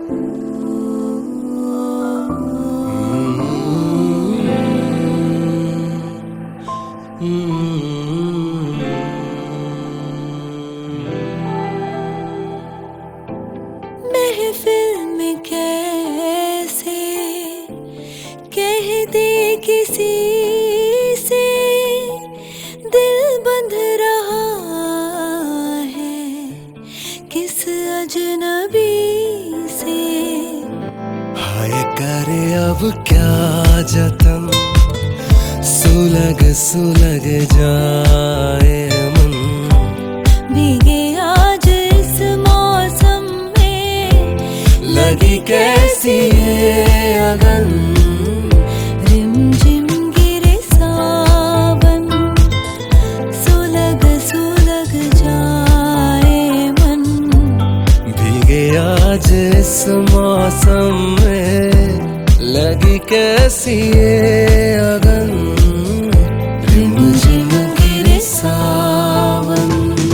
महफिल में कैसे कह दे किसी से दिल बंध रहा है किस अजनबी से। हाय करे अब क्या जतन, सुलग सुलग जाए मन। भीगे आज इस मौसम में लगी कैसी है अगन, रिमझिम गिरे सावन। सुलग सुलग जाए मन। भीगे आज इस मौसम में लगी कैसी है अगन, रिमझिम गिरे सावन।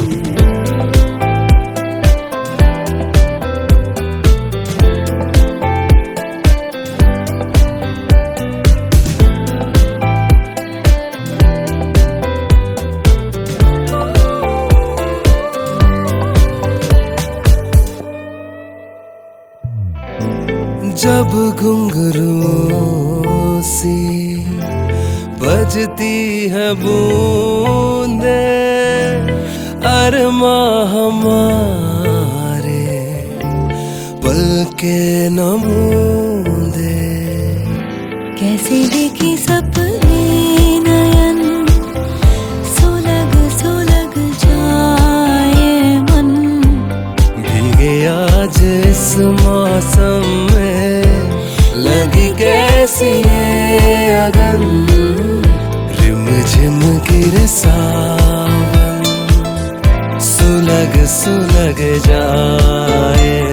जब घुंघरू सी बजती है बूंदे, अरमा हमारे पल के नमूदे। कैसे देखी सपने नयन, सुलग सुलग जाए मन। भीगे आज इस मौसम में लगी कैसी है अगन, रिमझिम गिरे सावन। सुलग सुलग जाए